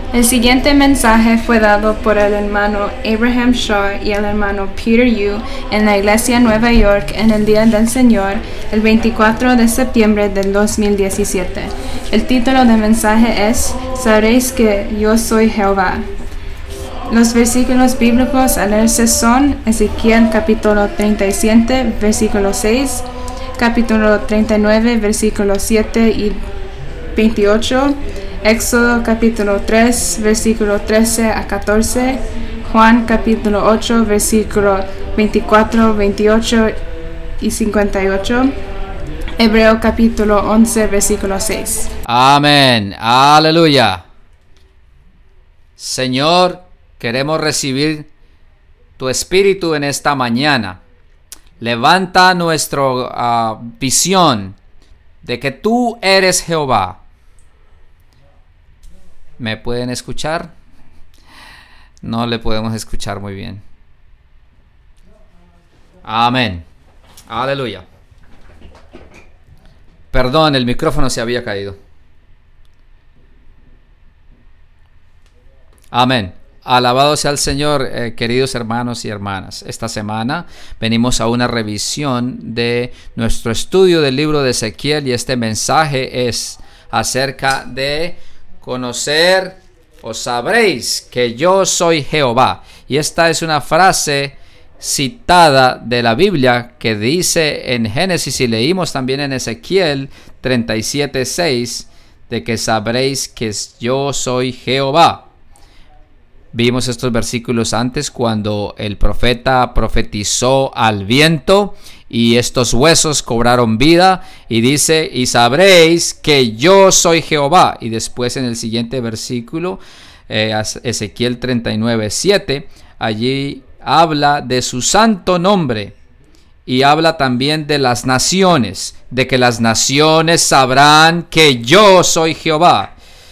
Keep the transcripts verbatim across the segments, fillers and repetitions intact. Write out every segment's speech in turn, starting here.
El siguiente mensaje fue dado por el hermano Abraham Shaw y el hermano Peter Yu en la Iglesia Nueva York en el Día del Señor, el veinticuatro de septiembre del dos mil diecisiete. El título del mensaje es Sabréis que yo soy Jehová. Los versículos bíblicos a leerse son Ezequiel capítulo treinta y siete, versículo seis, capítulo treinta y nueve, versículos siete y veintiocho, Éxodo capítulo tres, versículo trece a catorce, Juan capítulo ocho, versículo veinticuatro, veintiocho y cincuenta y ocho, Hebreo capítulo once, versículo seis. Amén, aleluya. Señor, queremos recibir tu espíritu en esta mañana. Levanta nuestra uh, visión de que tú eres Jehová. ¿Me pueden escuchar? No le podemos escuchar muy bien. Amén. Aleluya. Perdón, el micrófono se había caído. Amén. Alabado sea el Señor, eh, queridos hermanos y hermanas. Esta semana venimos a una revisión de nuestro estudio del libro de Ezequiel y este mensaje es acerca de conocer o sabréis que yo soy Jehová. Y esta es una frase citada de la Biblia que dice en Génesis y leímos también en Ezequiel treinta y siete seis de que sabréis que yo soy Jehová. Vimos estos versículos antes cuando el profeta profetizó al viento y estos huesos cobraron vida y dice, y sabréis que yo soy Jehová. Y después en el siguiente versículo, eh, Ezequiel treinta y nueve siete, allí habla de su santo nombre y habla también de las naciones, de que las naciones sabrán que yo soy Jehová.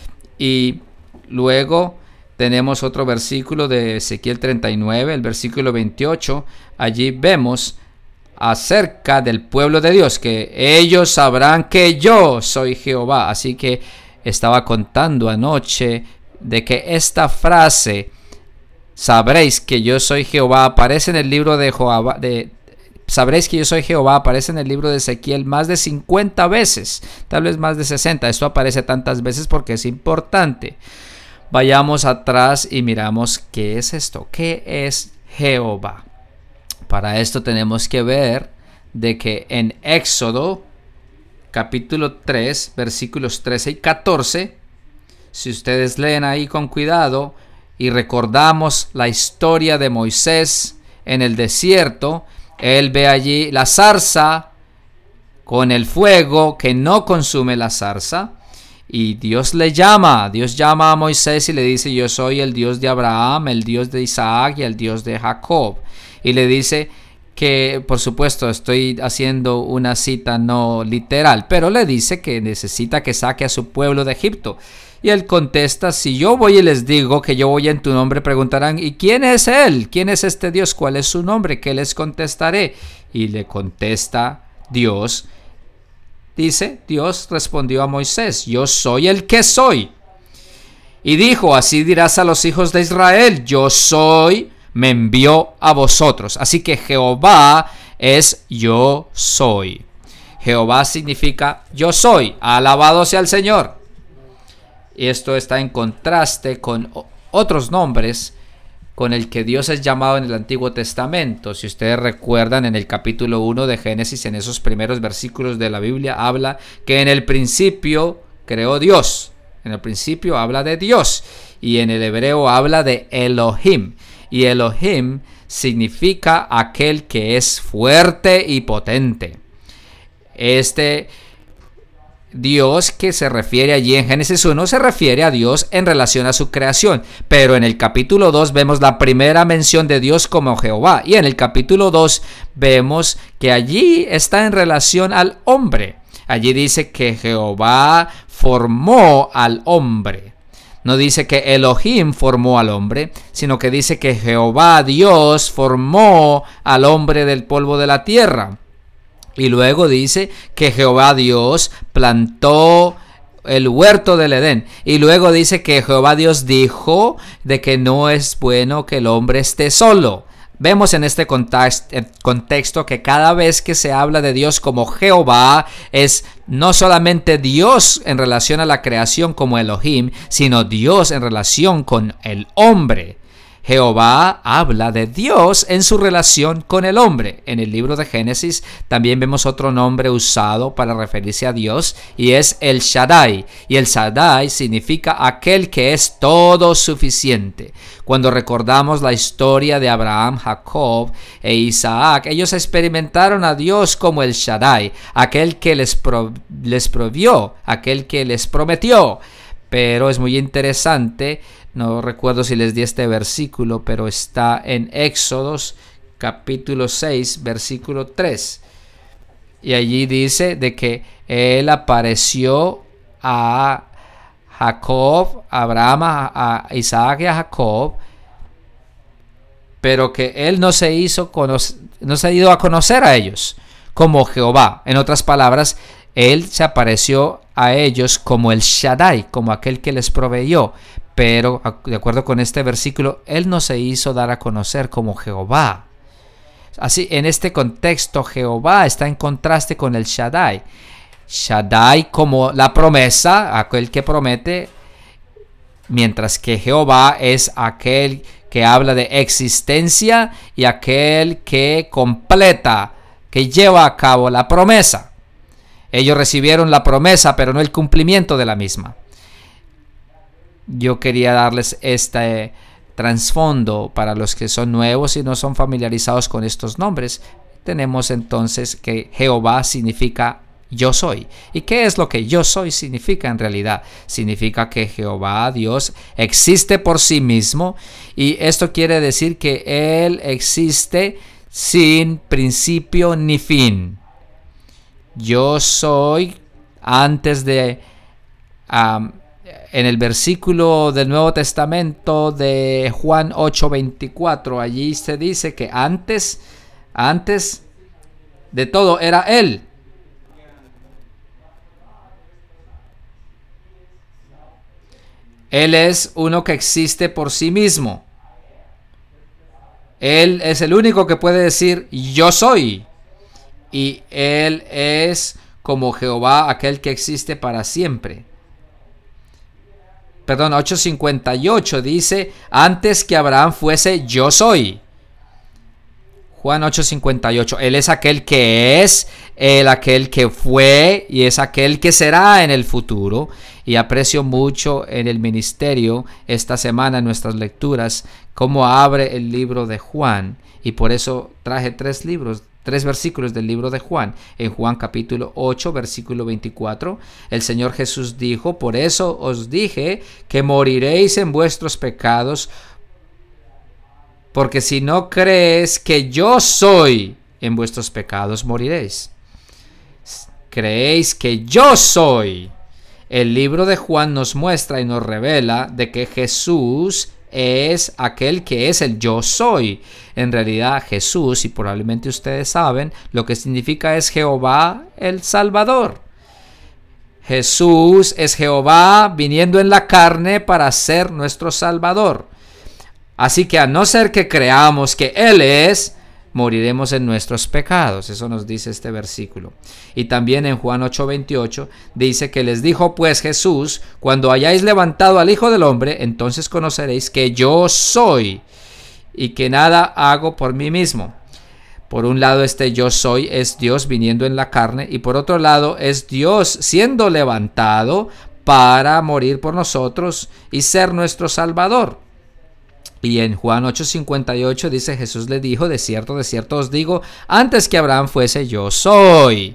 Y luego tenemos otro versículo de Ezequiel treinta y nueve, el versículo veintiocho. Allí vemos acerca del pueblo de Dios, que ellos sabrán que yo soy Jehová. Así que estaba contando anoche de que esta frase, sabréis que yo soy Jehová, aparece en el libro de Jehová, de sabréis que yo soy Jehová, aparece en el libro de Ezequiel más de cincuenta veces, tal vez más de sesenta. Esto aparece tantas veces porque es importante. Vayamos atrás y miramos qué es esto, qué es Jehová. Para esto tenemos que ver de que en Éxodo capítulo tres, versículos trece y catorce, si ustedes leen ahí con cuidado y recordamos la historia de Moisés en el desierto, él ve allí la zarza con el fuego que no consume la zarza. Y Dios le llama, Dios llama a Moisés y le dice, yo soy el Dios de Abraham, el Dios de Isaac y el Dios de Jacob. Y le dice que, por supuesto, estoy haciendo una cita no literal, pero le dice que necesita que saque a su pueblo de Egipto. Y él contesta, si yo voy y les digo que yo voy en tu nombre, preguntarán, ¿y quién es él? ¿Quién es este Dios? ¿Cuál es su nombre? ¿Qué les contestaré? Y le contesta Dios. Dice, Dios respondió a Moisés, yo soy el que soy. Y dijo, así dirás a los hijos de Israel, yo soy, me envió a vosotros. Así que Jehová es yo soy. Jehová significa yo soy, alabado sea el Señor. Y esto está en contraste con otros nombres con el que Dios es llamado en el Antiguo Testamento. Si ustedes recuerdan, en el capítulo uno de Génesis, en esos primeros versículos de la Biblia, habla que en el principio creó Dios. En el principio habla de Dios. Y en el hebreo habla de Elohim. Y Elohim significa aquel que es fuerte y potente. Este Dios que se refiere allí en Génesis uno se refiere a Dios en relación a su creación, pero en el capítulo dos vemos la primera mención de Dios como Jehová, y en el capítulo dos vemos que allí está en relación al hombre. Allí dice que Jehová formó al hombre. No dice que Elohim formó al hombre, sino que dice que Jehová Dios formó al hombre del polvo de la tierra. Y luego dice que Jehová Dios plantó el huerto del Edén. Y luego dice que Jehová Dios dijo de que no es bueno que el hombre esté solo. Vemos en este contexto que cada vez que se habla de Dios como Jehová, es no solamente Dios en relación a la creación como Elohim, sino Dios en relación con el hombre. Jehová habla de Dios en su relación con el hombre. En el libro de Génesis también vemos otro nombre usado para referirse a Dios, y es el Shaddai. Y el Shaddai significa aquel que es todo suficiente. Cuando recordamos la historia de Abraham, Jacob e Isaac, ellos experimentaron a Dios como el Shaddai, aquel que les, pro, les provió, aquel que les prometió. Pero es muy interesante. No recuerdo si les di este versículo, pero está en Éxodos capítulo seis, versículo tres. Y allí dice de que él apareció a Jacob, a Abraham, a Isaac y a Jacob, pero que él no se hizo conocer, no se ha ido a conocer a ellos como Jehová. En otras palabras, él se apareció a ellos como el Shaddai, como aquel que les proveyó. Pero, de acuerdo con este versículo, él no se hizo dar a conocer como Jehová. Así, en este contexto, Jehová está en contraste con el Shaddai. Shaddai como la promesa, aquel que promete, mientras que Jehová es aquel que habla de existencia y aquel que completa, que lleva a cabo la promesa. Ellos recibieron la promesa, pero no el cumplimiento de la misma. Yo quería darles este trasfondo para los que son nuevos y no son familiarizados con estos nombres. Tenemos entonces que Jehová significa yo soy. ¿Y qué es lo que yo soy significa en realidad? Significa que Jehová, Dios, existe por sí mismo, y esto quiere decir que Él existe sin principio ni fin. Yo soy, antes de... Um, en el versículo del Nuevo Testamento de Juan ocho veinticuatro, allí se dice que antes, antes de todo era Él. Él es uno que existe por sí mismo. Él es el único que puede decir yo soy. Y Él es como Jehová, aquel que existe para siempre. Perdón, ocho cincuenta y ocho dice, antes que Abraham fuese, yo soy. Juan ocho cincuenta y ocho, Él es aquel que es, Él aquel que fue y es aquel que será en el futuro. Y aprecio mucho en el ministerio esta semana en nuestras lecturas cómo abre el libro de Juan. Y por eso traje tres libros. Tres versículos del libro de Juan. En Juan capítulo ocho, versículo veinticuatro, el Señor Jesús dijo, por eso os dije que moriréis en vuestros pecados, porque si no crees que yo soy, en vuestros pecados moriréis. Creéis que yo soy. El libro de Juan nos muestra y nos revela de que Jesús es aquel que es el yo soy. En realidad Jesús, y probablemente ustedes saben, lo que significa es Jehová el Salvador. Jesús es Jehová viniendo en la carne para ser nuestro Salvador. Así que a no ser que creamos que Él es, moriremos en nuestros pecados. Eso nos dice este versículo. Y también en Juan ocho veintiocho dice que les dijo pues Jesús, cuando hayáis levantado al Hijo del Hombre, entonces conoceréis que yo soy y que nada hago por mí mismo. Por un lado, este yo soy es Dios viniendo en la carne, y por otro lado es Dios siendo levantado para morir por nosotros y ser nuestro Salvador. Y en Juan ocho cincuenta y ocho dice, Jesús le dijo, de cierto, de cierto os digo, antes que Abraham fuese, yo soy.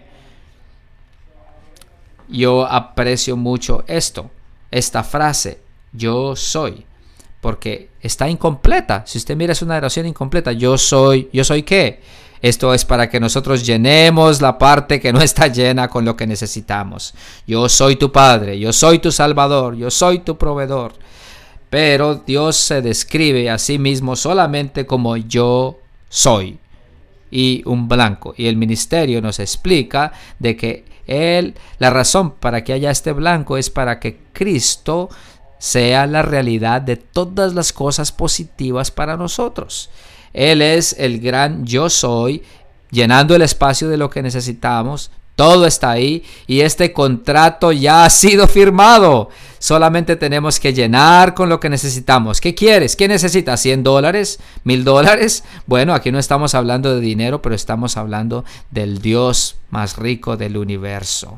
Yo aprecio mucho esto, esta frase, yo soy, porque está incompleta. Si usted mira, es una oración incompleta. Yo soy, ¿yo soy qué? Esto es para que nosotros llenemos la parte que no está llena con lo que necesitamos. Yo soy tu Padre, yo soy tu Salvador, yo soy tu proveedor. Pero Dios se describe a sí mismo solamente como yo soy y un blanco. Y el ministerio nos explica de que Él, la razón para que haya este blanco es para que Cristo sea la realidad de todas las cosas positivas para nosotros. Él es el gran yo soy, llenando el espacio de lo que necesitamos. Todo está ahí y este contrato ya ha sido firmado. Solamente tenemos que llenar con lo que necesitamos. ¿Qué quieres? ¿Qué necesitas? ¿cien dólares? ¿mil dólares? Bueno, aquí no estamos hablando de dinero, pero estamos hablando del Dios más rico del universo.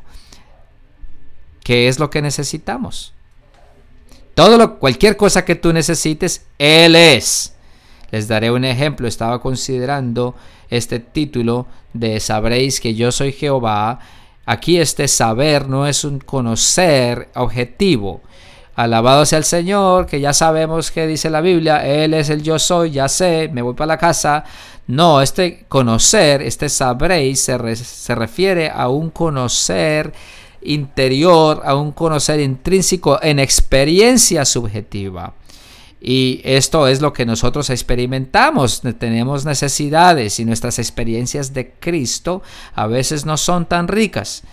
¿Qué es lo que necesitamos? Todo lo, cualquier cosa que tú necesites, Él es. Les daré un ejemplo. Estaba considerando este título de sabréis que yo soy Jehová. Aquí este saber no es un conocer objetivo. Alabado sea el Señor, que ya sabemos que dice la Biblia, Él es el yo soy, ya sé, me voy para la casa. No, este conocer, este sabréis se, re, se refiere a un conocer interior, a un conocer intrínseco en experiencia subjetiva. Y esto es lo que nosotros experimentamos. Tenemos necesidades y nuestras experiencias de Cristo a veces no son tan ricas.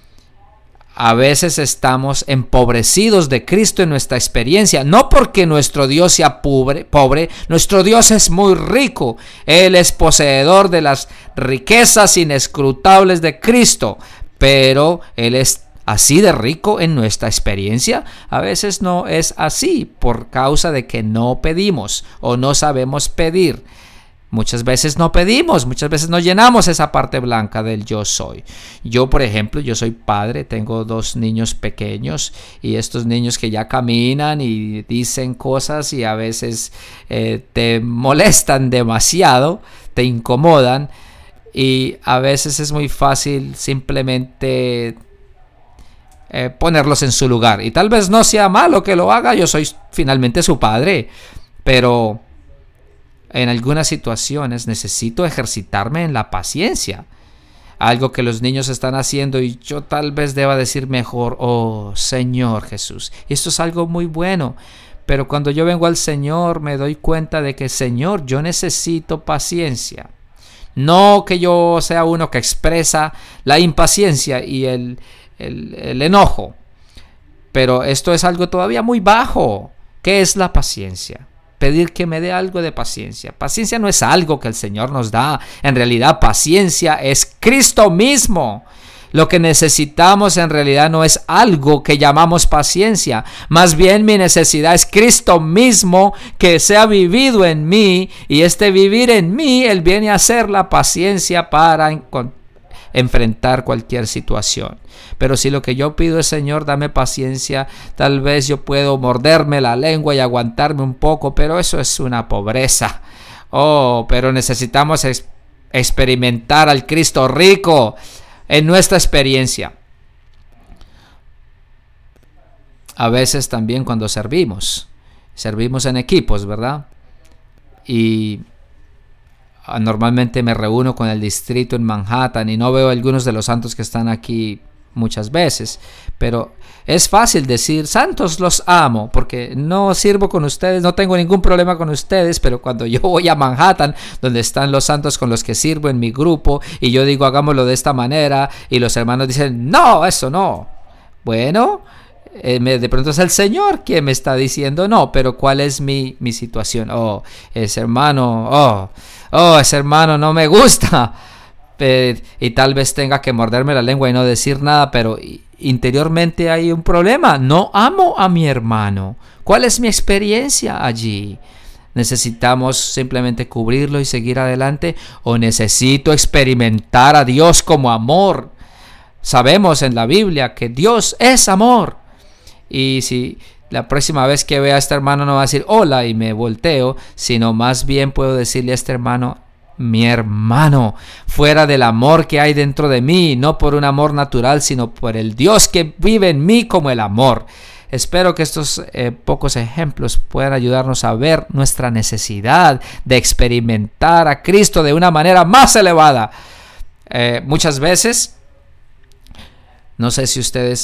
A veces estamos empobrecidos de Cristo en nuestra experiencia, no porque nuestro Dios sea pobre, pobre, nuestro Dios es muy rico. Él es poseedor de las riquezas inescrutables de Cristo, pero Él es así de rico en nuestra experiencia. A veces no es así por causa de que no pedimos o no sabemos pedir. Muchas veces no pedimos, muchas veces no llenamos esa parte blanca del yo soy. Yo, por ejemplo, yo soy padre, tengo dos niños pequeños y estos niños que ya caminan y dicen cosas y a veces eh, te molestan demasiado, te incomodan y a veces es muy fácil simplemente Eh, ponerlos en su lugar. Y tal vez no sea malo que lo haga, yo soy finalmente su padre, pero en algunas situaciones necesito ejercitarme en la paciencia. Algo que los niños están haciendo y yo tal vez deba decir mejor, oh Señor Jesús. Y esto es algo muy bueno, pero cuando yo vengo al Señor me doy cuenta de que Señor, yo necesito paciencia. No que yo sea uno que expresa la impaciencia y el El, el enojo, pero esto es algo todavía muy bajo. ¿Qué es la paciencia? Pedir que me dé algo de paciencia. Paciencia no es algo que el Señor nos da. En realidad, paciencia es Cristo mismo. Lo que necesitamos en realidad no es algo que llamamos paciencia. Más bien mi necesidad es Cristo mismo que sea vivido en mí. Y este vivir en mí, Él viene a ser la paciencia para encontrar enfrentar cualquier situación. Pero si lo que yo pido es Señor, dame paciencia, tal vez yo puedo morderme la lengua y aguantarme un poco, pero eso es una pobreza. Oh, pero necesitamos ex- experimentar al Cristo rico en nuestra experiencia. A veces también cuando servimos, servimos en equipos, ¿verdad? Y normalmente me reúno con el distrito en Manhattan y no veo a algunos de los santos que están aquí muchas veces, pero es fácil decir santos los amo porque no sirvo con ustedes, no tengo ningún problema con ustedes, pero cuando yo voy a Manhattan donde están los santos con los que sirvo en mi grupo y yo digo hagámoslo de esta manera y los hermanos dicen no, eso no, bueno, eh, me, de pronto es el Señor quien me está diciendo no, pero ¿cuál es mi, mi situación? Oh, ese hermano, oh Oh, ese hermano no me gusta. Eh, y tal vez tenga que morderme la lengua y no decir nada, pero interiormente hay un problema. No amo a mi hermano. ¿Cuál es mi experiencia allí? ¿Necesitamos simplemente cubrirlo y seguir adelante? ¿O necesito experimentar a Dios como amor? Sabemos en la Biblia que Dios es amor. Y si la próxima vez que vea a este hermano no va a decir hola y me volteo, sino más bien puedo decirle a este hermano, mi hermano, fuera del amor que hay dentro de mí, no por un amor natural, sino por el Dios que vive en mí como el amor. Espero que estos eh, pocos ejemplos puedan ayudarnos a ver nuestra necesidad de experimentar a Cristo de una manera más elevada. Eh, muchas veces, no sé si ustedes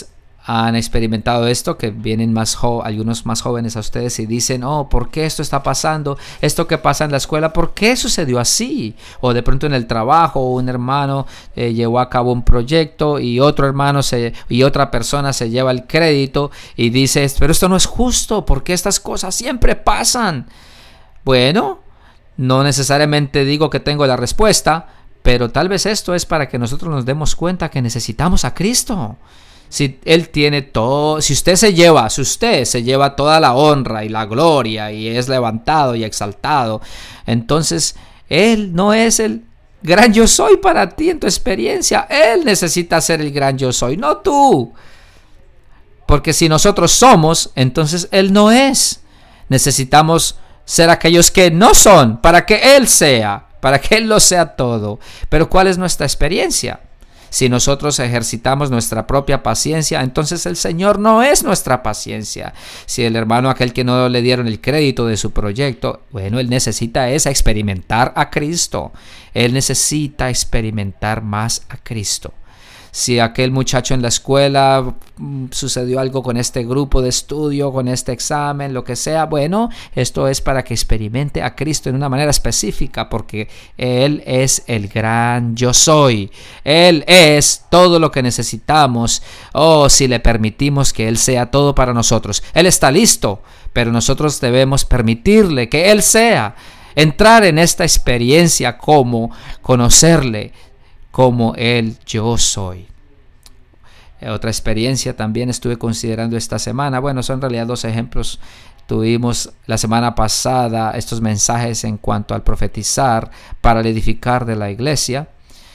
han experimentado esto, que vienen más jo- algunos más jóvenes a ustedes y dicen, oh, ¿por qué esto está pasando? Esto que pasa en la escuela, ¿por qué sucedió así? O de pronto en el trabajo, un hermano eh, llevó a cabo un proyecto y otro hermano se, y otra persona se lleva el crédito y dice, pero esto no es justo, ¿por qué estas cosas siempre pasan? Bueno, no necesariamente digo que tengo la respuesta, pero tal vez esto es para que nosotros nos demos cuenta que necesitamos a Cristo. Si Él tiene todo, si usted se lleva, si usted se lleva toda la honra y la gloria y es levantado y exaltado, entonces Él no es el gran yo soy para ti en tu experiencia. Él necesita ser el gran yo soy, no tú. Porque si nosotros somos, entonces Él no es. Necesitamos ser aquellos que no son para que Él sea, para que Él lo sea todo. Pero ¿cuál es nuestra experiencia? Si nosotros ejercitamos nuestra propia paciencia, entonces el Señor no es nuestra paciencia. Si el hermano aquel que no le dieron el crédito de su proyecto, bueno, él necesita es experimentar a Cristo. Él necesita experimentar más a Cristo. Si aquel muchacho en la escuela mm, sucedió algo con este grupo de estudio, con este examen, lo que sea, bueno, esto es para que experimente a Cristo en una manera específica, porque Él es el gran yo soy. Él es todo lo que necesitamos, oh, si le permitimos que Él sea todo para nosotros. Él está listo, pero nosotros debemos permitirle que Él sea. Entrar en esta experiencia como conocerle, como el yo soy. Otra experiencia también estuve considerando esta semana. Bueno, son en realidad dos ejemplos. Tuvimos la semana pasada estos mensajes en cuanto al profetizar para el edificar de la iglesia.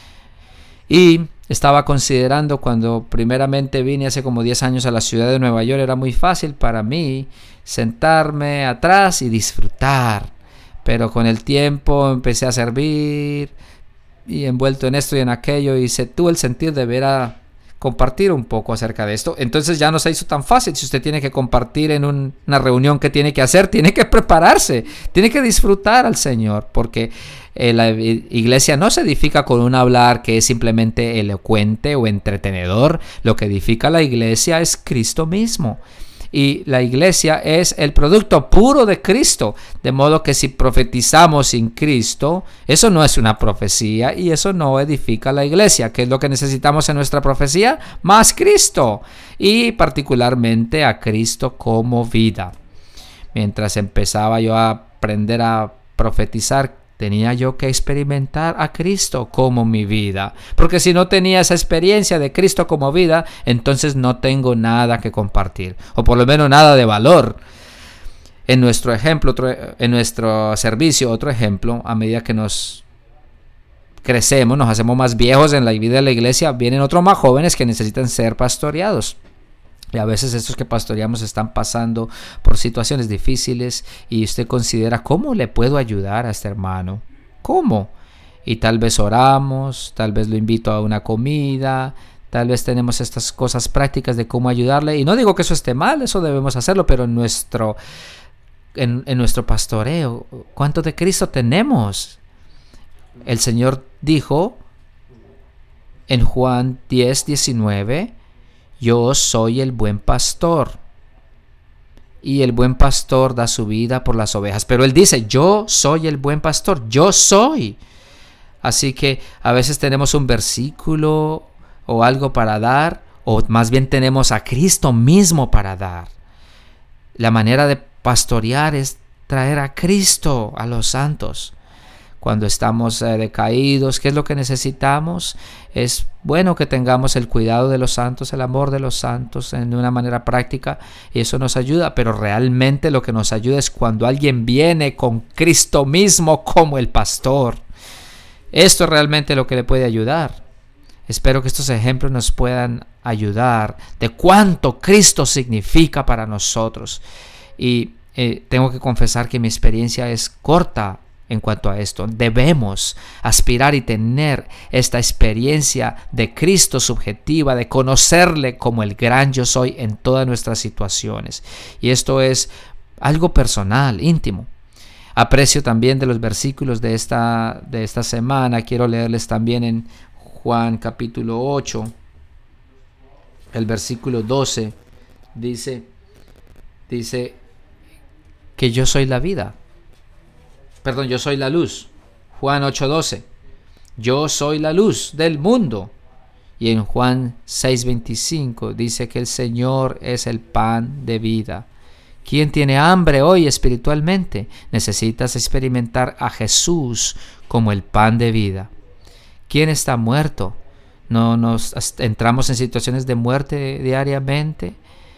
Y estaba considerando cuando primeramente vine hace como diez años a la ciudad de Nueva York, era muy fácil para mí sentarme atrás y disfrutar. Pero con el tiempo empecé a servir y envuelto en esto y en aquello, y se tuvo el sentir de ver a compartir un poco acerca de esto. Entonces ya no se hizo tan fácil. Si usted tiene que compartir en un, una reunión que tiene que hacer, tiene que prepararse, tiene que disfrutar al Señor, porque eh, la iglesia no se edifica con un hablar que es simplemente elocuente o entretenedor. Lo que edifica la iglesia es Cristo mismo. Y la iglesia es el producto puro de Cristo, de modo que si profetizamos sin Cristo, eso no es una profecía y eso no edifica la iglesia. ¿Qué es lo que necesitamos en nuestra profecía? Más Cristo, y particularmente a Cristo como vida. Mientras empezaba yo a aprender a profetizar, tenía yo que experimentar a Cristo como mi vida. Porque si no tenía esa experiencia de Cristo como vida, entonces no tengo nada que compartir. O por lo menos nada de valor. En nuestro ejemplo, otro, en nuestro servicio, otro ejemplo, a medida que nos crecemos, nos hacemos más viejos en la vida de la iglesia, vienen otros más jóvenes que necesitan ser pastoreados. Y a veces estos que pastoreamos están pasando por situaciones difíciles y usted considera, ¿cómo le puedo ayudar a este hermano? ¿Cómo? Y tal vez oramos, tal vez lo invito a una comida, tal vez tenemos estas cosas prácticas de cómo ayudarle. Y no digo que eso esté mal, eso debemos hacerlo, pero en nuestro, en, en nuestro pastoreo, ¿cuánto de Cristo tenemos? El Señor dijo en Juan diez, diecinueve, yo soy el buen pastor, y el buen pastor da su vida por las ovejas. Pero Él dice, yo soy el buen pastor, yo soy. Así que a veces tenemos un versículo o algo para dar, o más bien tenemos a Cristo mismo para dar. La manera de pastorear es traer a Cristo a los santos. Cuando estamos eh, decaídos, ¿qué es lo que necesitamos? Es bueno que tengamos el cuidado de los santos, el amor de los santos en una manera práctica, y eso nos ayuda, pero realmente lo que nos ayuda es cuando alguien viene con Cristo mismo como el pastor. Esto es realmente lo que le puede ayudar. Espero que estos ejemplos nos puedan ayudar de cuánto Cristo significa para nosotros. Y eh, tengo que confesar que mi experiencia es corta en cuanto a esto. Debemos aspirar y tener esta experiencia de Cristo subjetiva, de conocerle como el gran yo soy en todas nuestras situaciones. Y esto es algo personal, íntimo. Aprecio también de los versículos de esta, de esta semana. Quiero leerles también en Juan capítulo ocho. el versículo doce, dice, dice que yo soy la vida. Perdón, yo soy la luz. Juan ocho doce. Yo soy la luz del mundo. Y en Juan seis veinticinco dice que el Señor es el pan de vida. ¿Quién tiene hambre hoy espiritualmente? Necesitas experimentar a Jesús como el pan de vida. ¿Quién está muerto? ¿No nos entramos en situaciones de muerte diariamente?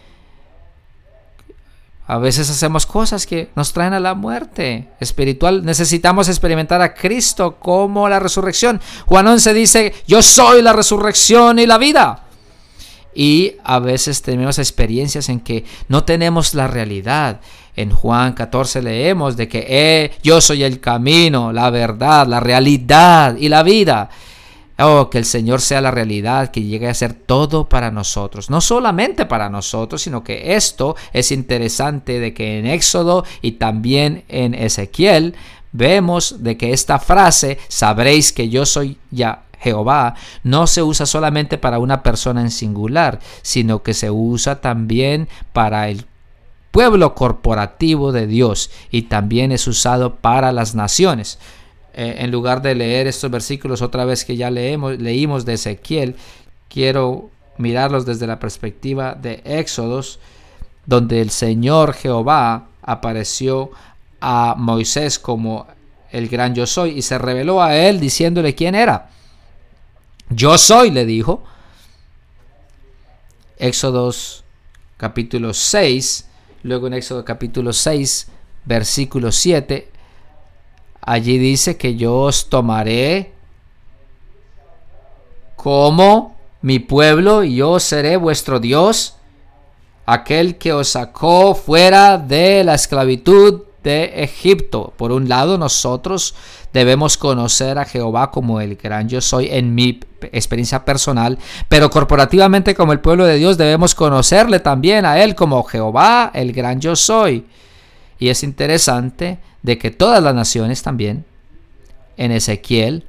A veces hacemos cosas que nos traen a la muerte espiritual. Necesitamos experimentar a Cristo como la resurrección. Juan once dice, yo soy la resurrección y la vida. Y a veces tenemos experiencias en que no tenemos la realidad. En Juan catorce leemos de que eh, yo soy el camino, la verdad, la realidad y la vida. Oh, que el Señor sea la realidad, que llegue a ser todo para nosotros. No solamente para nosotros, sino que esto es interesante de que en Éxodo y también en Ezequiel vemos de que esta frase, sabréis que yo soy ya Jehová, no se usa solamente para una persona en singular, sino que se usa también para el pueblo corporativo de Dios y también es usado para las naciones. Eh, en lugar de leer estos versículos otra vez que ya leemos, leímos de Ezequiel, quiero mirarlos desde la perspectiva de Éxodos, donde el Señor Jehová apareció a Moisés como el gran yo soy y se reveló a él diciéndole quién era. Yo soy, le dijo. Éxodos capítulo seis, luego en Éxodo capítulo seis, versículo siete, allí dice que yo os tomaré como mi pueblo y yo seré vuestro Dios, aquel que os sacó fuera de la esclavitud de Egipto. Por un lado, nosotros debemos conocer a Jehová como el gran yo soy en mi experiencia personal, pero corporativamente como el pueblo de Dios debemos conocerle también a él como Jehová, el gran yo soy. Y es interesante de que todas las naciones también, en Ezequiel,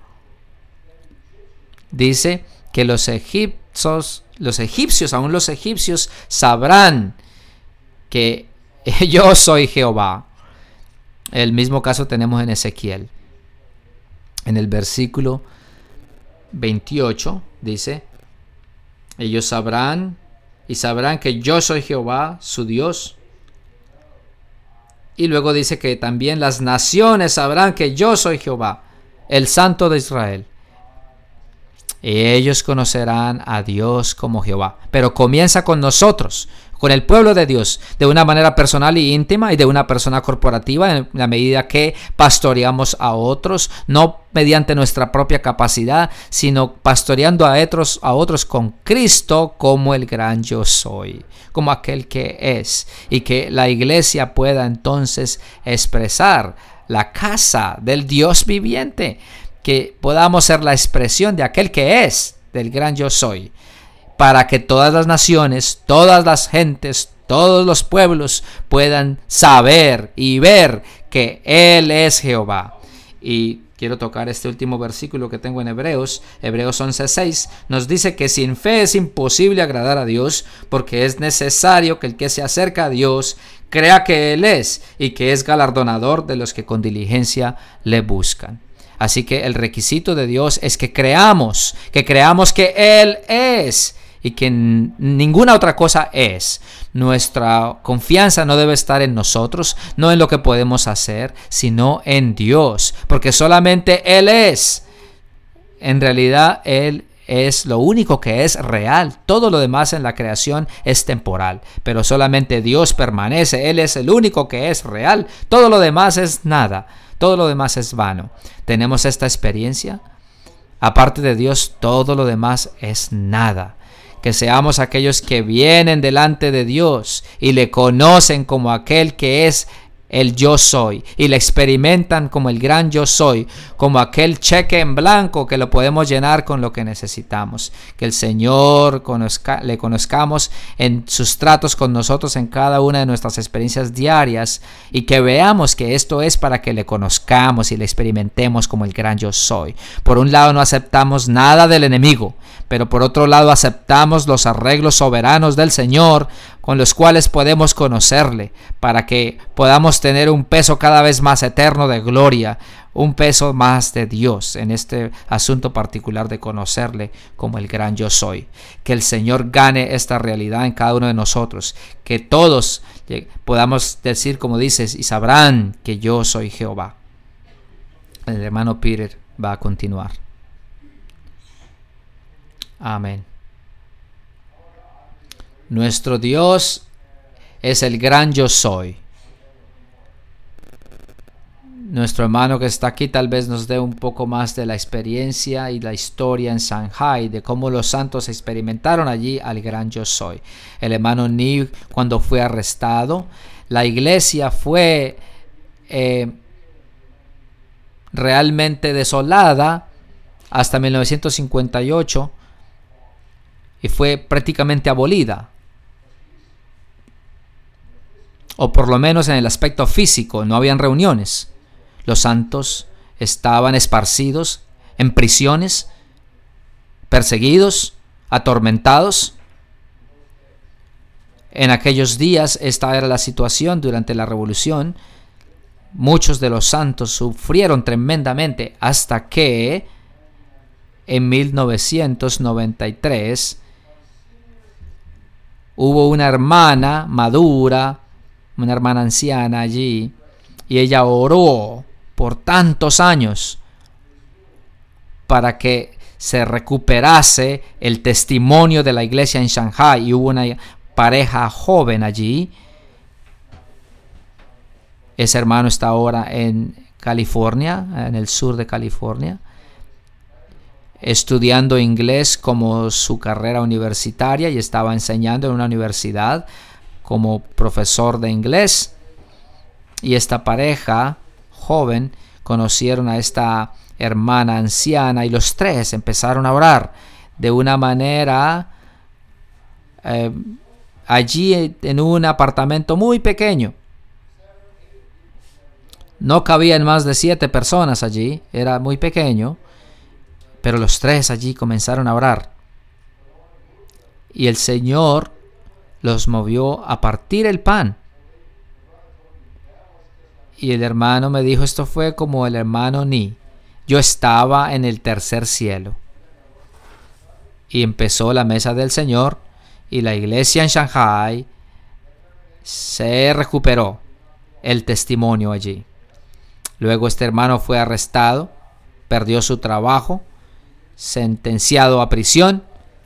dice que los egipcios, los egipcios, aún los egipcios sabrán que yo soy Jehová. El mismo caso tenemos en Ezequiel. En el versículo veintiocho dice, ellos sabrán y sabrán que yo soy Jehová, su Dios. Y luego dice que también las naciones sabrán que yo soy Jehová, el Santo de Israel. Y ellos conocerán a Dios como Jehová. Pero comienza con nosotros, con el pueblo de Dios, de una manera personal y íntima y de una persona corporativa en la medida que pastoreamos a otros, no mediante nuestra propia capacidad, sino pastoreando a otros, a otros con Cristo como el gran yo soy, como aquel que es, y que la iglesia pueda entonces expresar la casa del Dios viviente, que podamos ser la expresión de aquel que es, del gran yo soy, para que todas las naciones, todas las gentes, todos los pueblos puedan saber y ver que Él es Jehová. Y quiero tocar este último versículo que tengo en Hebreos, Hebreos once seis, nos dice que sin fe es imposible agradar a Dios, porque es necesario que el que se acerca a Dios crea que Él es y que es galardonador de los que con diligencia le buscan. Así que el requisito de Dios es que creamos, que creamos que Él es y que ninguna otra cosa es. Nuestra confianza no debe estar en nosotros, no en lo que podemos hacer, sino en Dios, porque solamente Él es. En realidad, Él es lo único que es real. Todo lo demás en la creación es temporal, pero solamente Dios permanece. Él es el único que es real. Todo lo demás es nada. Todo lo demás es vano. ¿Tenemos esta experiencia? Aparte de Dios, todo lo demás es nada. Que seamos aquellos que vienen delante de Dios y le conocen como aquel que es el yo soy y le experimentan como el gran yo soy, como aquel cheque en blanco que lo podemos llenar con lo que necesitamos. Que el Señor conozca, le conozcamos en sus tratos con nosotros en cada una de nuestras experiencias diarias, y que veamos que esto es para que le conozcamos y le experimentemos como el gran yo soy. Por un lado, no aceptamos nada del enemigo, pero por otro lado aceptamos los arreglos soberanos del Señor con los cuales podemos conocerle, para que podamos tener un peso cada vez más eterno de gloria, un peso más de Dios en este asunto particular de conocerle como el gran yo soy. Que el Señor gane esta realidad en cada uno de nosotros, que todos podamos decir como dices, y sabrán que yo soy Jehová. El hermano Peter va a continuar. Amén. Nuestro Dios es el gran yo soy. Nuestro hermano que está aquí tal vez nos dé un poco más de la experiencia y la historia en Shanghai, de cómo los santos experimentaron allí al gran yo soy. El hermano Ni, cuando fue arrestado, la iglesia fue eh, realmente desolada hasta mil novecientos cincuenta y ocho y fue prácticamente abolida. O por lo menos en el aspecto físico, no habían reuniones. Los santos estaban esparcidos en prisiones, perseguidos, atormentados. En aquellos días esta era la situación durante la revolución. Muchos de los santos sufrieron tremendamente hasta que en mil novecientos noventa y tres hubo una hermana madura, una hermana anciana allí, y ella oró por tantos años para que se recuperase el testimonio de la iglesia en Shanghai. Y hubo una pareja joven allí. Ese hermano está ahora en California, en el sur de California, estudiando inglés como su carrera universitaria, y estaba enseñando en una universidad como profesor de inglés. Y esta pareja joven conocieron a esta hermana anciana y los tres empezaron a orar de una manera eh, allí en un apartamento muy pequeño. No cabían más de siete personas allí, era muy pequeño, pero los tres allí comenzaron a orar. Y el Señor los movió a partir el pan. Y el hermano me dijo, esto fue como el hermano Ni. Yo estaba en el tercer cielo. Y empezó la mesa del Señor, y la iglesia en Shanghai se recuperó el testimonio allí. Luego este hermano fue arrestado, perdió su trabajo, sentenciado a prisión,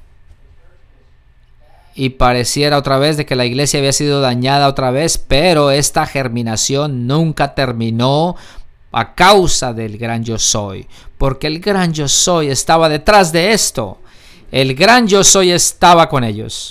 y pareciera otra vez de que la iglesia había sido dañada otra vez, pero esta germinación nunca terminó a causa del gran yo soy, porque el gran yo soy estaba detrás de esto. El gran yo soy estaba con ellos.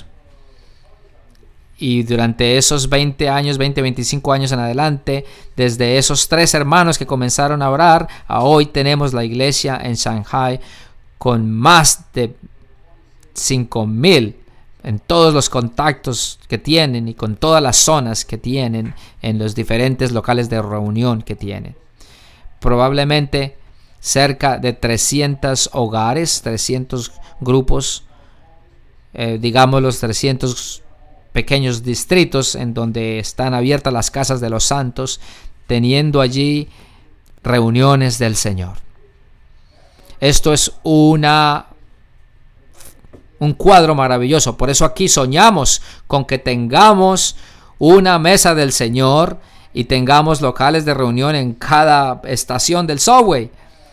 Y durante esos veinte años, veinte, veinticinco años en adelante, desde esos tres hermanos que comenzaron a orar, a hoy tenemos la iglesia en Shanghai con más de cinco mil en todos los contactos que tienen y con todas las zonas que tienen en los diferentes locales de reunión que tienen. Probablemente cerca de trescientos hogares, trescientos grupos, eh, digamos los trescientos pequeños distritos en donde están abiertas las casas de los santos, teniendo allí reuniones del Señor. Esto es una un cuadro maravilloso. Por eso aquí soñamos con que tengamos una mesa del Señor y tengamos locales de reunión en cada estación del subway.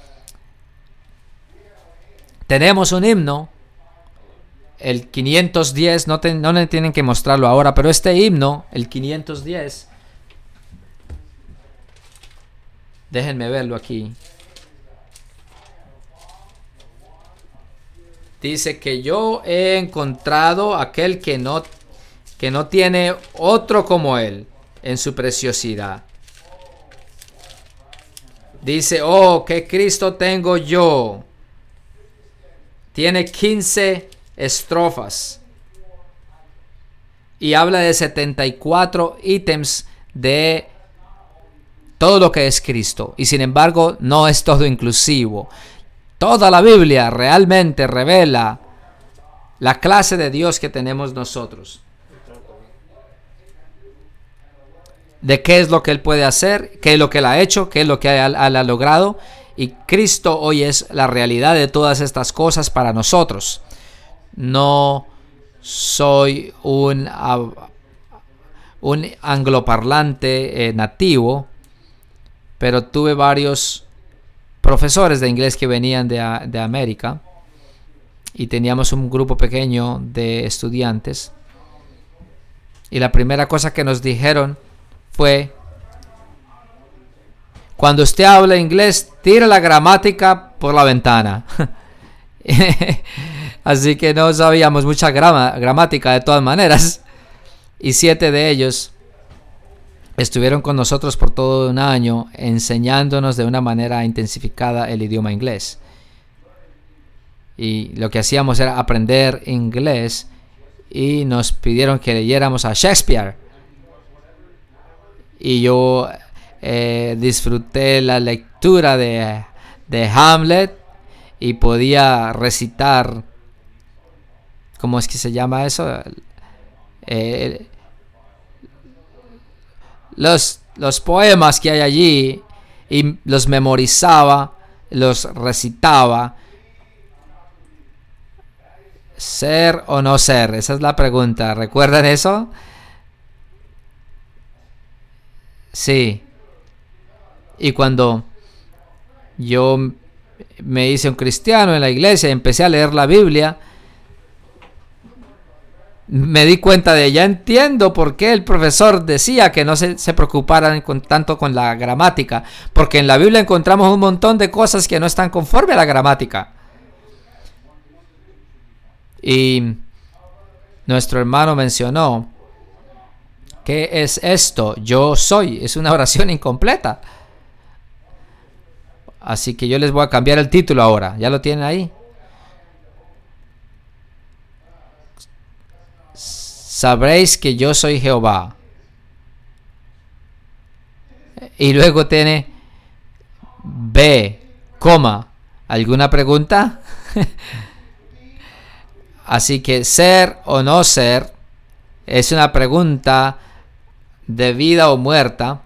Tenemos un himno, el quinientos diez, no, te, no me tienen que mostrarlo ahora, pero este himno, el quinientos diez, déjenme verlo aquí. Dice que yo he encontrado aquel que no, que no tiene otro como él en su preciosidad. Dice, oh, ¿qué Cristo tengo yo? Tiene quince estrofas. Y habla de setenta y cuatro ítems de todo lo que es Cristo. Y sin embargo, no es todo inclusivo. Toda la Biblia realmente revela la clase de Dios que tenemos nosotros. De qué es lo que Él puede hacer, qué es lo que Él ha hecho, qué es lo que Él ha logrado. Y Cristo hoy es la realidad de todas estas cosas para nosotros. No soy un, un angloparlante eh, nativo, pero tuve varios profesores de inglés que venían de, de América y teníamos un grupo pequeño de estudiantes. Y la primera cosa que nos dijeron fue: cuando usted habla inglés, tire la gramática por la ventana. Así que no sabíamos mucha grama, gramática de todas maneras. Y siete de ellos estuvieron con nosotros por todo un año enseñándonos de una manera intensificada el idioma inglés. Y lo que hacíamos era aprender inglés y nos pidieron que leyéramos a Shakespeare. Y yo eh, disfruté la lectura de, de Hamlet y podía recitar, ¿cómo es que se llama eso? Eh, los, los poemas que hay allí, y los memorizaba, los recitaba. ¿Ser o no ser? Esa es la pregunta. ¿Recuerdan eso? Sí. Y cuando yo me hice un cristiano en la iglesia y empecé a leer la Biblia, me di cuenta de, ya entiendo por qué el profesor decía que no se, se preocuparan con, tanto con la gramática, porque en la Biblia encontramos un montón de cosas que no están conforme a la gramática. Y nuestro hermano mencionó: ¿qué es esto? Yo soy. Es una oración incompleta. Así que yo les voy a cambiar el título ahora. ¿Ya lo tienen ahí? Sabréis que yo soy Jehová. Y luego tiene B, coma. ¿Alguna pregunta? Así que ser o no ser es una pregunta de vida o muerta.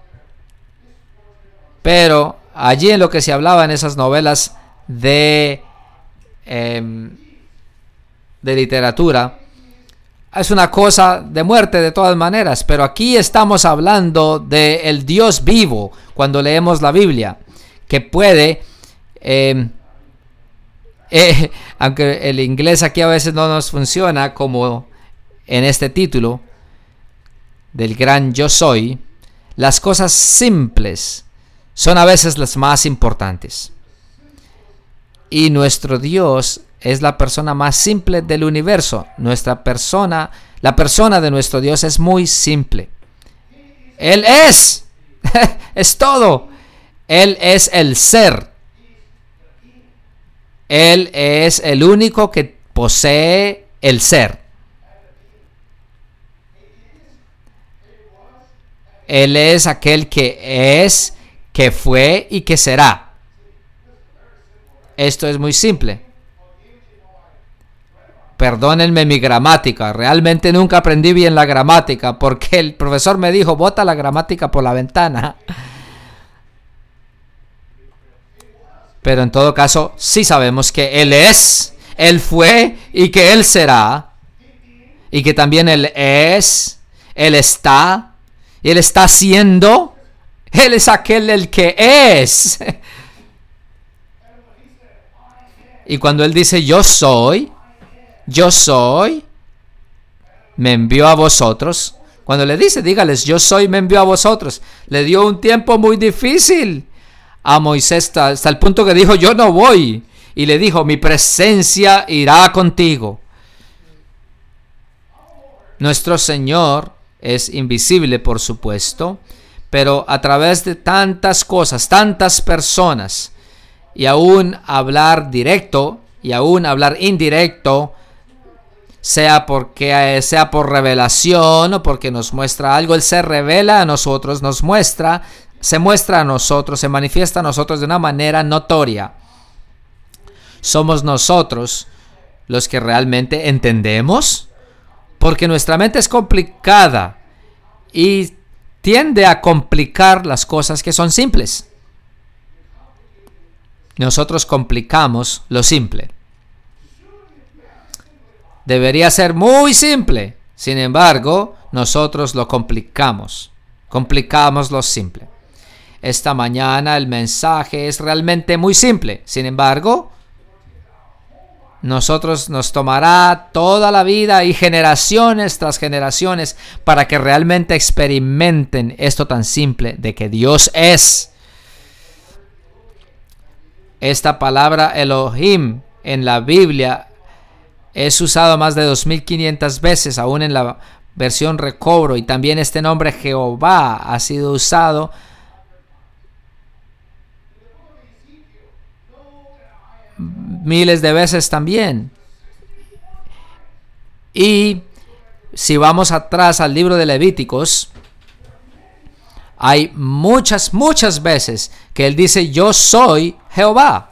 Pero allí en lo que se hablaba en esas novelas de, eh, de literatura, es una cosa de muerte de todas maneras. Pero aquí estamos hablando de el Dios vivo cuando leemos la Biblia, que puede... Eh, Eh, aunque el inglés aquí a veces no nos funciona como en este título del gran yo soy, las cosas simples son a veces las más importantes. Y nuestro Dios es la persona más simple del universo. Nuestra persona, la persona de nuestro Dios es muy simple. Él es, es todo. Él es el ser. Él es el único que posee el ser. Él es aquel que es, que fue y que será. Esto es muy simple. Perdónenme mi gramática. Realmente nunca aprendí bien la gramática porque el profesor me dijo: bota la gramática por la ventana. Pero en todo caso, sí sabemos que Él es, Él fue y que Él será. Y que también Él es, Él está, y Él está siendo. Él es aquel el que es. Y cuando Él dice yo soy, yo soy, me envió a vosotros. Cuando le dice, dígales, yo soy, me envió a vosotros. Le dio un tiempo muy difícil a Moisés hasta, hasta el punto que dijo, yo no voy. Y le dijo, mi presencia irá contigo. Nuestro Señor es invisible, por supuesto, pero a través de tantas cosas, tantas personas, y aún hablar directo y aún hablar indirecto, sea porque sea por revelación o porque nos muestra algo, Él se revela a nosotros, nos muestra, se muestra a nosotros, se manifiesta a nosotros de una manera notoria. Somos nosotros los que realmente entendemos, porque nuestra mente es complicada y tiende a complicar las cosas que son simples. Nosotros complicamos lo simple. Debería ser muy simple. Sin embargo, nosotros lo complicamos. Complicamos lo simple. Esta mañana el mensaje es realmente muy simple. Sin embargo, nosotros nos tomará toda la vida y generaciones tras generaciones para que realmente experimenten esto tan simple de que Dios es. Esta palabra Elohim en la Biblia es usado más de dos mil quinientas veces, aún en la versión recobro, y también este nombre Jehová ha sido usado miles de veces también. Y si vamos atrás al libro de Levíticos, hay muchas, muchas veces que él dice: yo soy Jehová.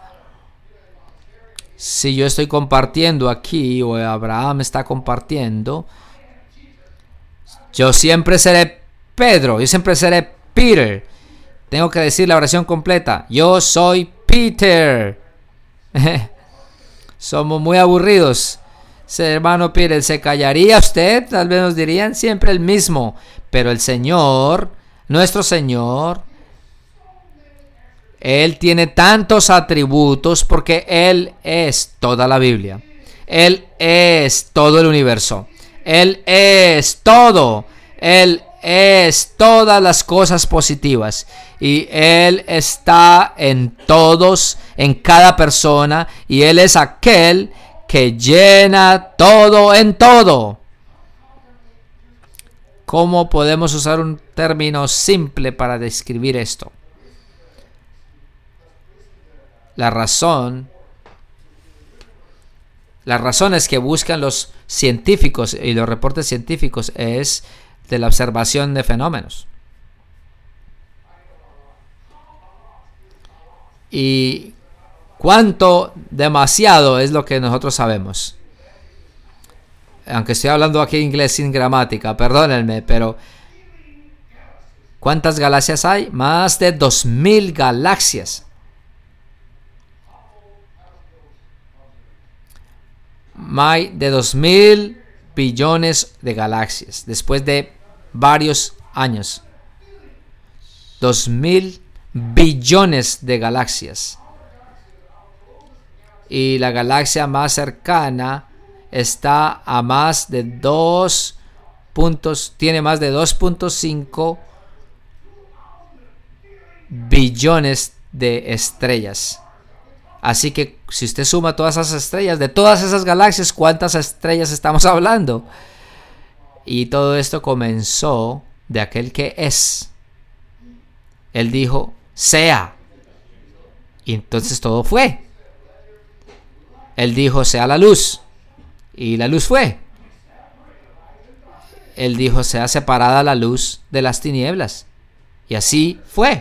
Si yo estoy compartiendo aquí, o Abraham está compartiendo, yo siempre seré Pedro, yo siempre seré Peter. Tengo que decir la oración completa: yo soy Peter. Somos muy aburridos. Hermano Peter, ¿se callaría usted? Tal vez nos dirían siempre el mismo. Pero el Señor, nuestro Señor, Él tiene tantos atributos porque Él es toda la Biblia. Él es todo el universo. Él es todo. Él es todas las cosas positivas. Y Él está en todos, en cada persona. Y Él es aquel que llena todo en todo. ¿Cómo podemos usar un término simple para describir esto? La razón, las razones que buscan los científicos y los reportes científicos es de la observación de fenómenos. Y cuánto demasiado es lo que nosotros sabemos. Aunque estoy hablando aquí inglés sin gramática, perdónenme, pero ¿cuántas galaxias hay? Más de dos mil galaxias. Más de dos mil billones de galaxias. Después de varios años. Dos mil billones de galaxias. Y la galaxia más cercana está a más de dos puntos, tiene más de dos punto cinco billones de estrellas. Así que si usted suma todas esas estrellas, de todas esas galaxias, ¿cuántas estrellas estamos hablando? Y todo esto comenzó de aquel que es. Él dijo: sea. Y entonces todo fue. Él dijo: sea la luz. Y la luz fue. Él dijo: sea separada la luz de las tinieblas. Y así fue.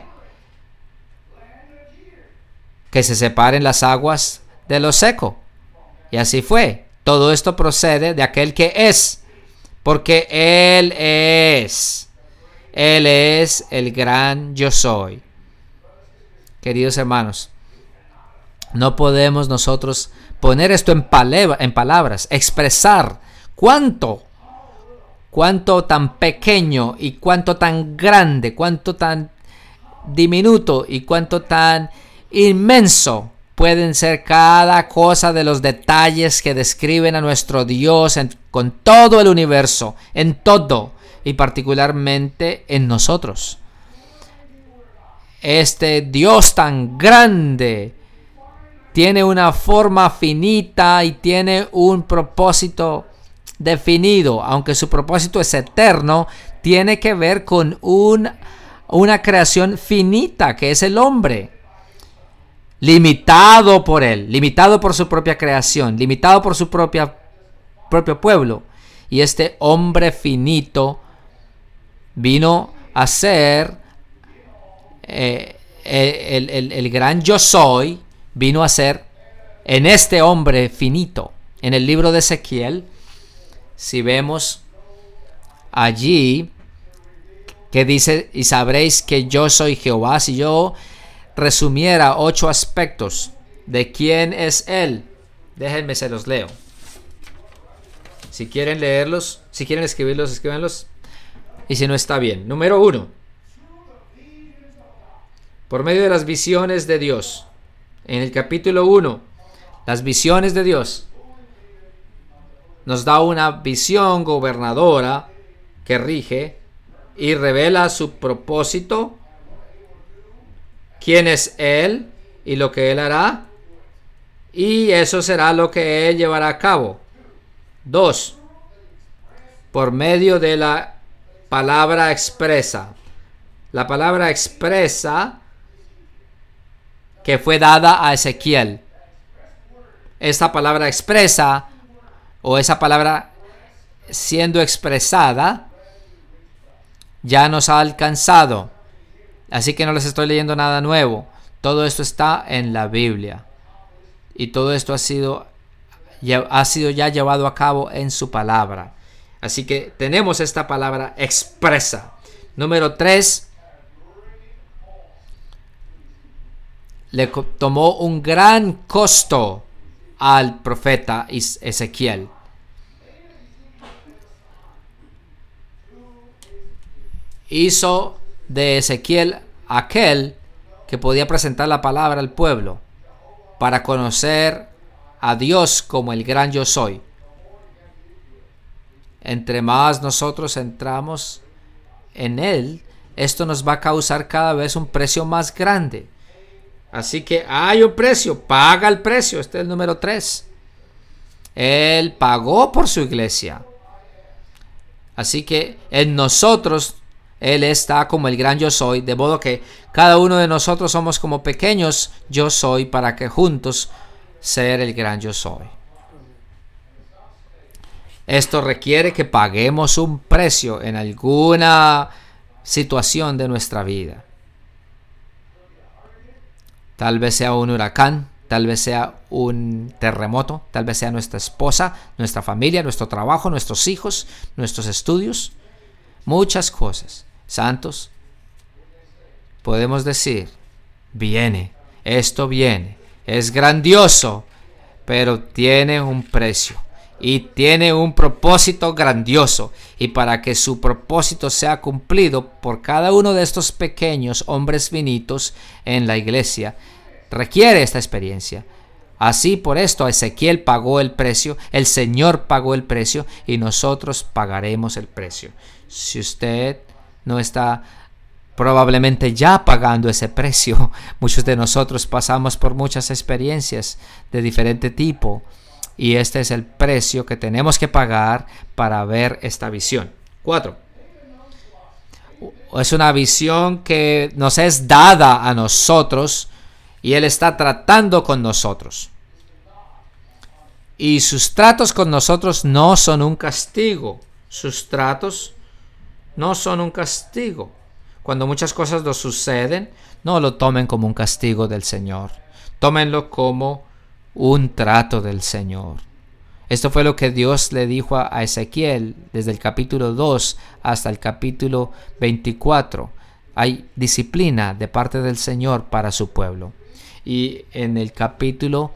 Que se separen las aguas de lo seco. Y así fue. Todo esto procede de aquel que es. Porque Él es. Él es el gran yo soy. Queridos hermanos, no podemos nosotros poner esto en, palabra, en palabras, expresar cuánto, cuánto tan pequeño y cuánto tan grande, cuánto tan diminuto y cuánto tan inmenso pueden ser cada cosa de los detalles que describen a nuestro Dios en, con todo el universo, en todo y particularmente en nosotros. Este Dios tan grande tiene una forma finita y tiene un propósito definido. Aunque su propósito es eterno, tiene que ver con un una creación finita que es el hombre, limitado por él, limitado por su propia creación, limitado por su propia, propio pueblo. Y este hombre finito vino a ser eh, el, el, el gran yo soy, vino a ser en este hombre finito. En el libro de Ezequiel, si vemos allí que dice, y sabréis que yo soy Jehová. Si yo resumiera ocho aspectos de quién es él, déjenme se los leo. Si quieren leerlos, si quieren escribirlos, escríbanlos. Y si no, está bien. Número uno. Por medio de las visiones de Dios. En el capítulo uno, las visiones de Dios nos da una visión gobernadora que rige y revela su propósito, quién es Él y lo que Él hará, y eso será lo que Él llevará a cabo. Dos, por medio de la palabra expresa. La palabra expresa que fue dada a Ezequiel. Esta palabra expresa, o esa palabra siendo expresada, ya nos ha alcanzado. Así que no les estoy leyendo nada nuevo. Todo esto está en la Biblia. Y todo esto ha sido, ha sido ya llevado a cabo en su palabra. Así que tenemos esta palabra expresa. Número tres. Le tomó un gran costo al profeta Ezequiel. Hizo de Ezequiel aquel que podía presentar la palabra al pueblo para conocer a Dios como el gran yo soy. Entre más nosotros entramos en Él, esto nos va a causar cada vez un precio más grande. Así que hay un precio, paga el precio. Este es el número tres. Él pagó por su iglesia. Así que en nosotros Él está como el gran yo soy, de modo que cada uno de nosotros somos como pequeños yo soy para que juntos ser el gran yo soy. Esto requiere que paguemos un precio en alguna situación de nuestra vida. Tal vez sea un huracán, tal vez sea un terremoto, tal vez sea nuestra esposa, nuestra familia, nuestro trabajo, nuestros hijos, nuestros estudios, muchas cosas. Santos, podemos decir, viene, esto viene, es grandioso, pero tiene un precio y tiene un propósito grandioso. Y para que su propósito sea cumplido por cada uno de estos pequeños hombres finitos en la iglesia, requiere esta experiencia. Así, por esto Ezequiel pagó el precio, el Señor pagó el precio y nosotros pagaremos el precio. Si usted no está probablemente ya pagando ese precio, muchos de nosotros pasamos por muchas experiencias de diferente tipo. Y este es el precio que tenemos que pagar para ver esta visión. Cuatro. Es una visión que nos es dada a nosotros y Él está tratando con nosotros. Y sus tratos con nosotros no son un castigo. Sus tratos no son un castigo. Cuando muchas cosas nos suceden, no lo tomen como un castigo del Señor. Tómenlo como un trato del Señor. Esto fue lo que Dios le dijo a Ezequiel desde el capítulo dos hasta el capítulo veinticuatro. Hay disciplina de parte del Señor para su pueblo. Y en el capítulo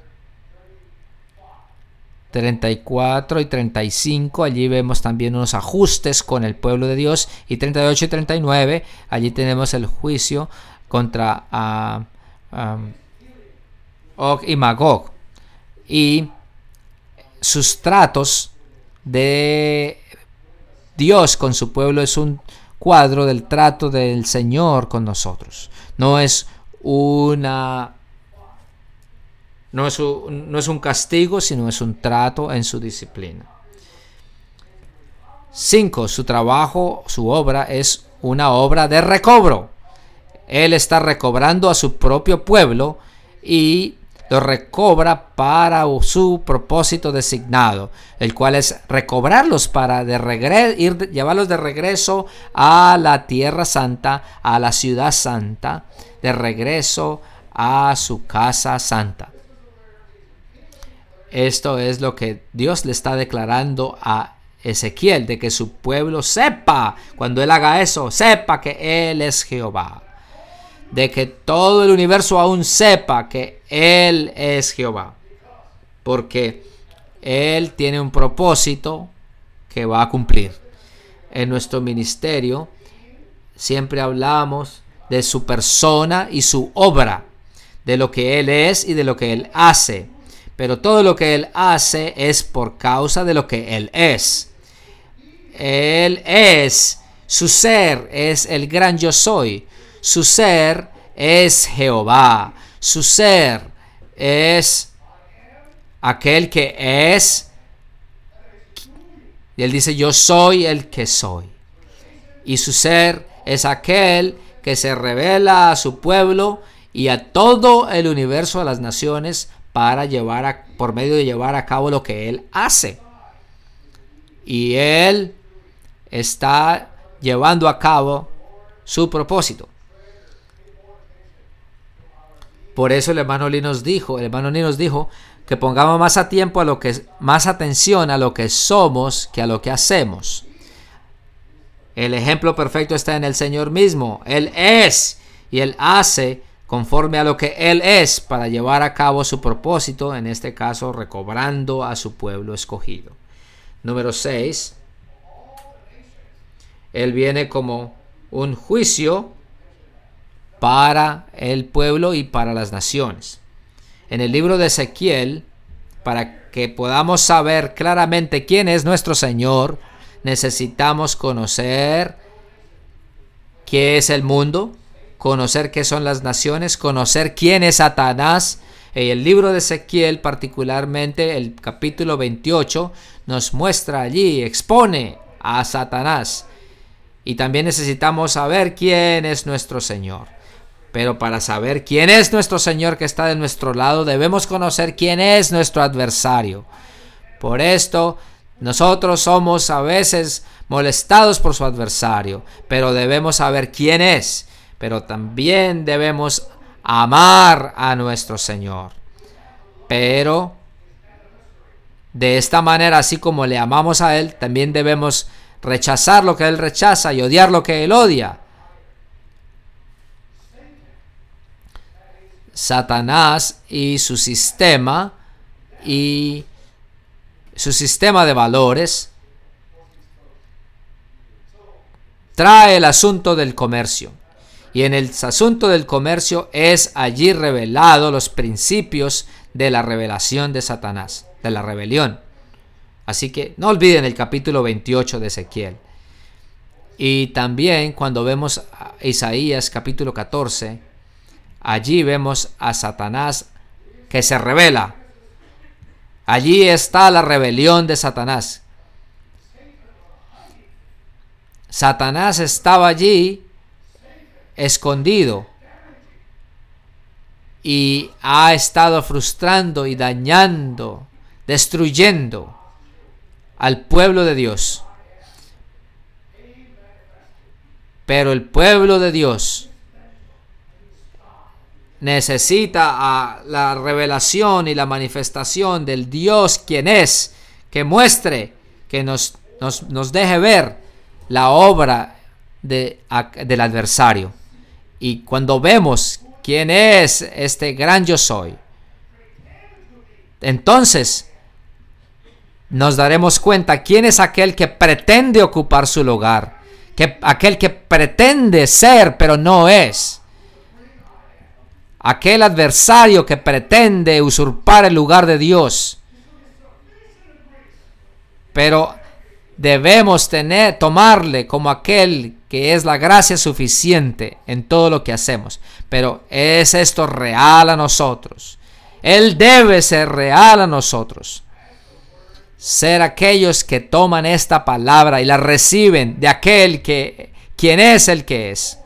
treinta y cuatro y treinta y cinco, allí vemos también unos ajustes con el pueblo de Dios. Y treinta y ocho y treinta y nueve, allí tenemos el juicio contra uh, um, Og y Magog. Y sus tratos de Dios con su pueblo es un cuadro del trato del Señor con nosotros. No es una no es un, no es un castigo, sino es un trato en su disciplina. Cinco, su trabajo, su obra es una obra de recobro. Él está recobrando a su propio pueblo y lo recobra para su propósito designado, el cual es recobrarlos para de regreso, ir, llevarlos de regreso a la tierra santa, a la ciudad santa, de regreso a su casa santa. Esto es lo que Dios le está declarando a Ezequiel, de que su pueblo sepa, cuando él haga eso, sepa que él es Jehová. De que todo el universo aún sepa que Él es Jehová, porque Él tiene un propósito que va a cumplir. En nuestro ministerio siempre hablamos de su persona y su obra, de lo que Él es y de lo que Él hace, pero todo lo que Él hace es por causa de lo que Él es. Él es, su ser es el gran yo soy. Su ser es Jehová. Su ser es aquel que es. Y él dice, yo soy el que soy. Y su ser es aquel que se revela a su pueblo y a todo el universo, a las naciones, para llevar a, por medio de llevar a cabo lo que él hace. Y él está llevando a cabo su propósito. Por eso el hermano Lee nos dijo, el hermano Lee nos dijo que pongamos más a tiempo a lo que más atención a lo que somos que a lo que hacemos. El ejemplo perfecto está en el Señor mismo. Él es y él hace conforme a lo que él es para llevar a cabo su propósito, en este caso recobrando a su pueblo escogido. Número seis. Él viene como un juicio para el pueblo y para las naciones. En el libro de Ezequiel, para que podamos saber claramente quién es nuestro Señor, necesitamos conocer qué es el mundo, conocer qué son las naciones, conocer quién es Satanás. En el libro de Ezequiel, particularmente el capítulo veintiocho, nos muestra allí, expone a Satanás. Y también necesitamos saber quién es nuestro Señor. Pero para saber quién es nuestro Señor que está de nuestro lado, debemos conocer quién es nuestro adversario. Por esto, nosotros somos a veces molestados por su adversario, pero debemos saber quién es. Pero también debemos amar a nuestro Señor. Pero de esta manera, así como le amamos a Él, también debemos rechazar lo que Él rechaza y odiar lo que Él odia. Satanás y su sistema y su sistema de valores trae el asunto del comercio, y en el asunto del comercio es allí revelado los principios de la revelación de Satanás, de la rebelión. Así que no olviden el capítulo veintiocho de Ezequiel. Y también cuando vemos a Isaías capítulo catorce, allí vemos a Satanás que se revela. Allí está la rebelión de Satanás. Satanás estaba allí escondido y ha estado frustrando y dañando, destruyendo al pueblo de Dios. Pero el pueblo de Dios necesita a la revelación y la manifestación del Dios quien es, que muestre, que nos, nos, nos deje ver la obra de, del adversario. Y cuando vemos quién es este gran yo soy, entonces nos daremos cuenta quién es aquel que pretende ocupar su lugar, que, aquel que pretende ser pero no es. Aquel adversario que pretende usurpar el lugar de Dios. Pero debemos tener, tomarle como aquel que es la gracia suficiente en todo lo que hacemos. Pero ¿es esto real a nosotros? Él debe ser real a nosotros. Ser aquellos que toman esta palabra y la reciben de aquel que, quién es el que es.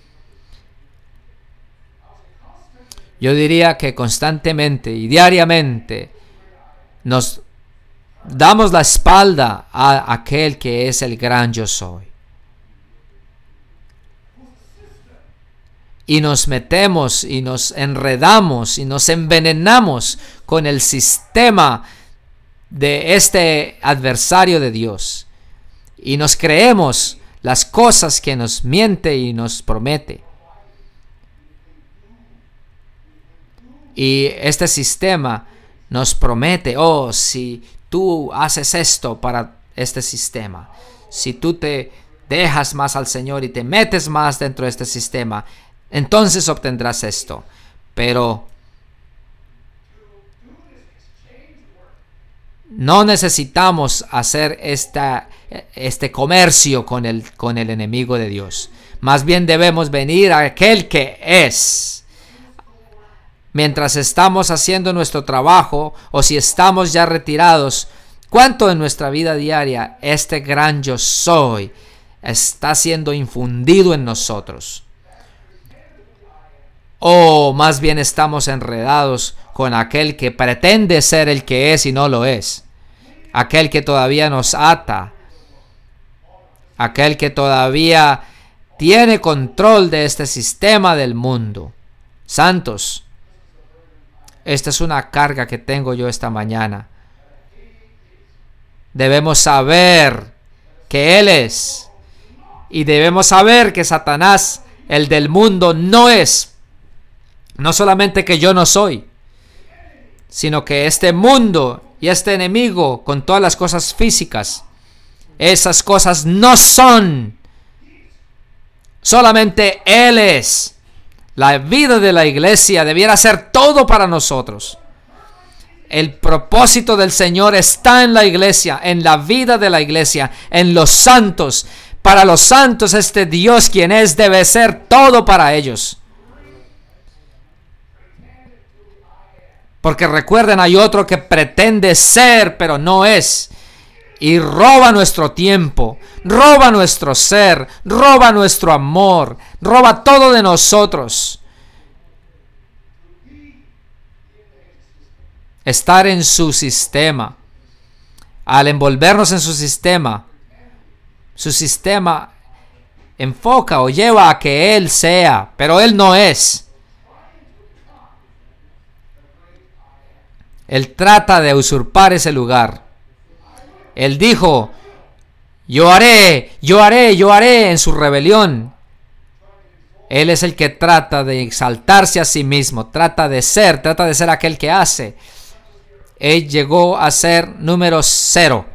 Yo diría que constantemente y diariamente nos damos la espalda a aquel que es el gran yo soy. Y nos metemos y nos enredamos y nos envenenamos con el sistema de este adversario de Dios. Y nos creemos las cosas que nos miente y nos promete. Y este sistema nos promete, oh, si tú haces esto para este sistema, si tú te dejas más al Señor y te metes más dentro de este sistema, entonces obtendrás esto. Pero no necesitamos hacer esta, este comercio con el, con el enemigo de Dios. Más bien debemos venir a aquel que es. Mientras estamos haciendo nuestro trabajo o si estamos ya retirados, ¿cuánto en nuestra vida diaria este gran yo soy está siendo infundido en nosotros? O más bien estamos enredados con aquel que pretende ser el que es y no lo es. Aquel que todavía nos ata. Aquel que todavía tiene control de este sistema del mundo. Santos, esta es una carga que tengo yo esta mañana. Debemos saber que Él es. Y debemos saber que Satanás, el del mundo, no es. No solamente que yo no soy, sino que este mundo y este enemigo con todas las cosas físicas, esas cosas no son. Solamente Él es. La vida de la iglesia debiera ser todo para nosotros. El propósito del Señor está en la iglesia, en la vida de la iglesia, en los santos. Para los santos este Dios quien es debe ser todo para ellos. Porque recuerden, hay otro que pretende ser, pero no es. Y roba nuestro tiempo, roba nuestro ser, roba nuestro amor, roba todo de nosotros. Estar en su sistema, al envolvernos en su sistema, su sistema enfoca o lleva a que Él sea, pero Él no es. Él trata de usurpar ese lugar. Él dijo, yo haré, yo haré, yo haré en su rebelión. Él es el que trata de exaltarse a sí mismo, trata de ser, trata de ser aquel que hace. Él llegó a ser número cero.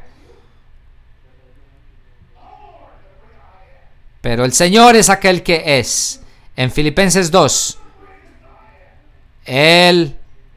Pero el Señor es aquel que es. En Filipenses dos, Él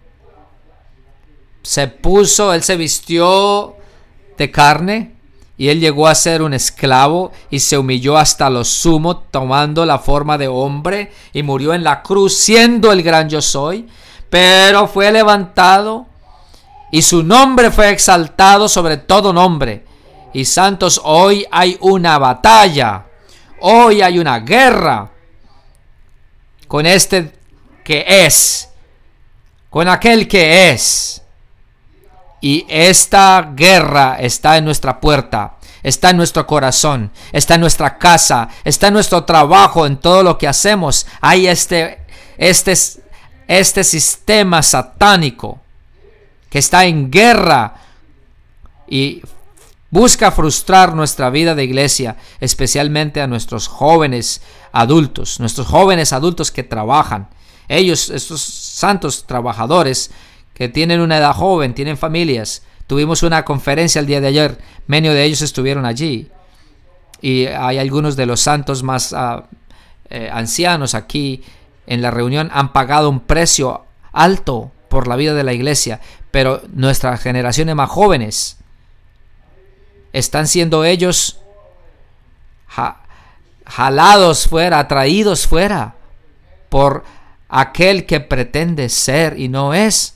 se puso, Él se vistió de carne y Él llegó a ser un esclavo y se humilló hasta lo sumo, tomando la forma de hombre y murió en la cruz siendo el gran yo soy, pero fue levantado y su nombre fue exaltado sobre todo nombre. Y santos, hoy hay una batalla, hoy hay una guerra con este que es, con aquel que es. Y esta guerra está en nuestra puerta, está en nuestro corazón, está en nuestra casa, está en nuestro trabajo, en todo lo que hacemos. Hay este, este, este sistema satánico que está en guerra y busca frustrar nuestra vida de iglesia, especialmente a nuestros jóvenes adultos, nuestros jóvenes adultos que trabajan. Ellos, estos santos trabajadores, que tienen una edad joven, tienen familias. Tuvimos una conferencia el día de ayer, medio de ellos estuvieron allí. Y hay algunos de los santos más uh, eh, ancianos aquí en la reunión, han pagado un precio alto por la vida de la iglesia. Pero nuestras generaciones más jóvenes están siendo ellos ja, jalados fuera, atraídos fuera por aquel que pretende ser y no es.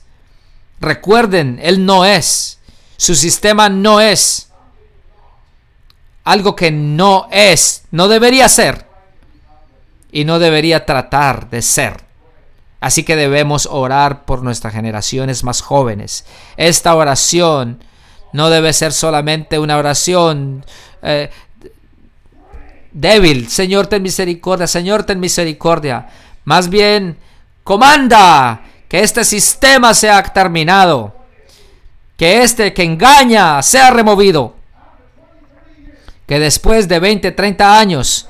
Recuerden, Él no es. Su sistema no es. algo que no es, no debería ser y no debería tratar de ser. Así que debemos orar por nuestras generaciones más jóvenes. Esta oración no debe ser solamente una oración eh, débil. Señor, ten misericordia. Señor, ten misericordia. Más bien, comanda que este sistema sea terminado. Que este que engaña sea removido. Que después de veinte, treinta años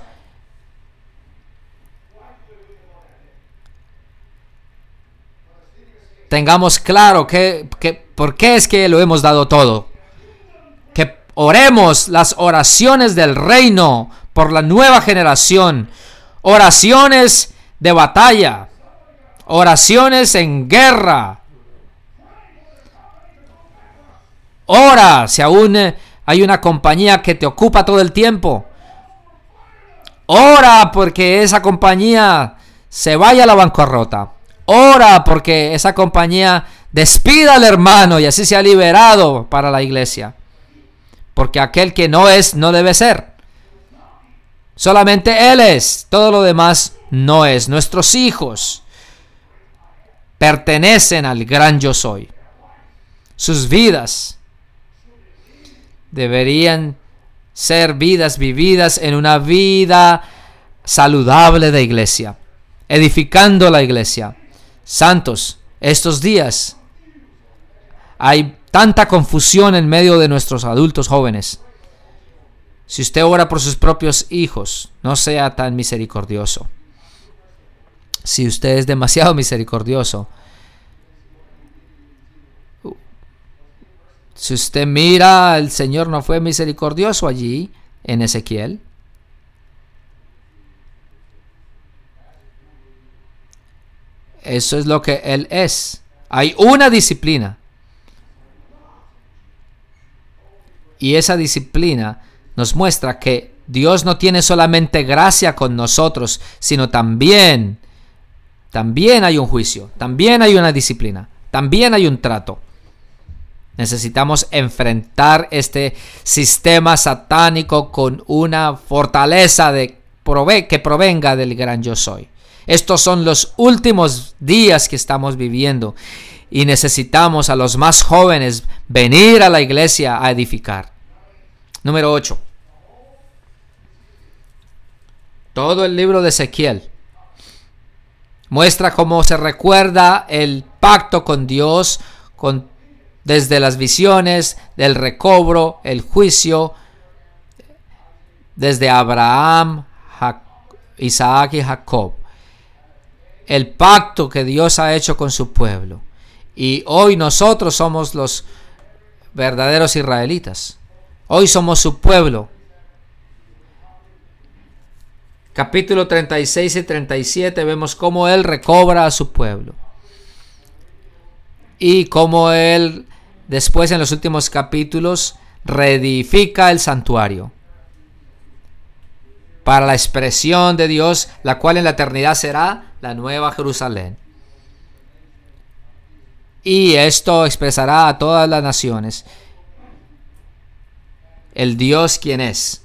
tengamos claro que, que por qué es que lo hemos dado todo. Que oremos las oraciones del reino por la nueva generación. Oraciones de batalla. Oraciones en guerra. Ora si aún hay una compañía que te ocupa todo el tiempo. Ora porque esa compañía se vaya a la bancarrota. Ora porque esa compañía despida al hermano y así sea liberado para la iglesia. Porque aquel que no es, no debe ser. Solamente Él es. Todo lo demás no es. Nuestros hijos pertenecen al gran yo soy. Sus vidas deberían ser vidas vividas en una vida saludable de iglesia. Edificando la iglesia. Santos, estos días hay tanta confusión en medio de nuestros adultos jóvenes. Si usted ora por sus propios hijos, no sea tan misericordioso. Si usted es demasiado misericordioso, si usted mira, el Señor no fue misericordioso allí en Ezequiel. Eso es lo que Él es. Hay una disciplina. Y esa disciplina nos muestra que Dios no tiene solamente gracia con nosotros, sino también, también hay un juicio, también hay una disciplina, también hay un trato. Necesitamos enfrentar este sistema satánico con una fortaleza de prove- que provenga del gran yo soy. Estos son los últimos días que estamos viviendo y necesitamos a los más jóvenes venir a la iglesia a edificar. Número ocho. Todo el libro de Ezequiel muestra cómo se recuerda el pacto con Dios, con, desde las visiones, del recobro, el juicio, desde Abraham, Jac- Isaac y Jacob. El pacto que Dios ha hecho con su pueblo. Y hoy nosotros somos los verdaderos israelitas. Hoy somos su pueblo. Capítulo treinta y seis y treinta y siete vemos cómo Él recobra a su pueblo. Y cómo Él después en los últimos capítulos reedifica el santuario. Para la expresión de Dios, la cual en la eternidad será la nueva Jerusalén. Y esto expresará a todas las naciones el Dios quien es.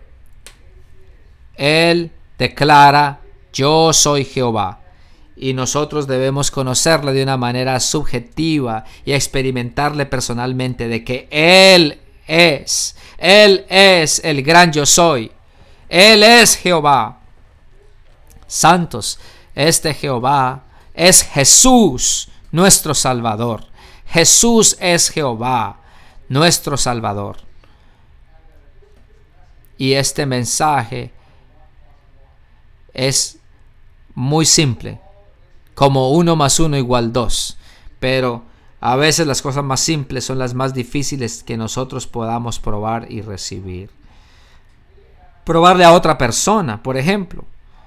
Él declara: yo soy Jehová. Y nosotros debemos conocerle de una manera subjetiva y experimentarle personalmente de que Él es. Él es el gran yo soy. Él es Jehová. Santos, este Jehová es Jesús, nuestro Salvador. Jesús es Jehová, nuestro Salvador. Y este mensaje es muy simple, como uno más uno igual dos. Pero a veces las cosas más simples son las más difíciles que nosotros podamos probar y recibir. Probarle a otra persona, por ejemplo.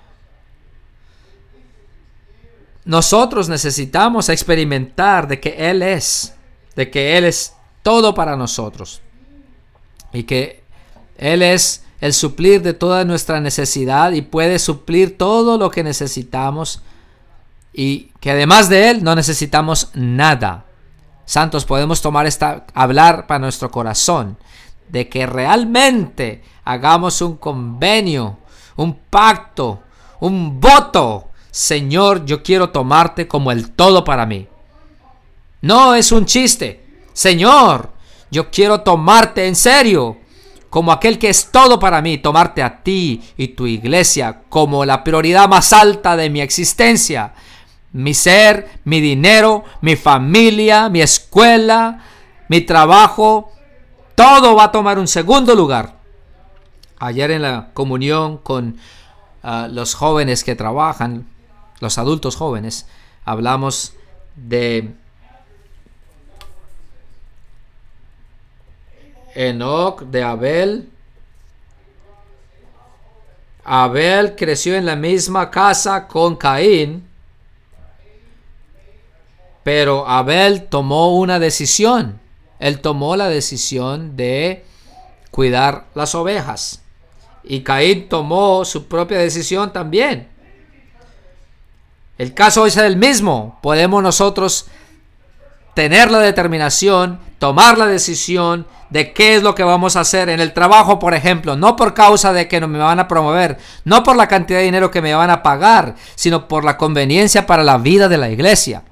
Nosotros necesitamos experimentar de que Él es, de que Él es todo para nosotros. Y que Él es el suplir de toda nuestra necesidad y puede suplir todo lo que necesitamos. Y que además de Él no necesitamos nada. Santos, podemos tomar esta, hablar para nuestro corazón de que realmente hagamos un convenio, un pacto, un voto. Señor, yo quiero tomarte como el todo para mí. No es un chiste. Señor, yo quiero tomarte en serio, como aquel que es todo para mí, tomarte a ti y tu iglesia como la prioridad más alta de mi existencia. Mi ser, mi dinero, mi familia, mi escuela, mi trabajo, todo va a tomar un segundo lugar. Ayer en la comunión con uh, los jóvenes que trabajan, los adultos jóvenes, hablamos de Enoc, de Abel. Abel creció en la misma casa con Caín, pero Abel tomó una decisión. Él tomó la decisión de cuidar las ovejas, y Caín tomó su propia decisión también. El caso es el mismo. Podemos nosotros tener la determinación, tomar la decisión de qué es lo que vamos a hacer en el trabajo, por ejemplo, no por causa de que no me van a promover, no por la cantidad de dinero que me van a pagar, sino por la conveniencia para la vida de la iglesia.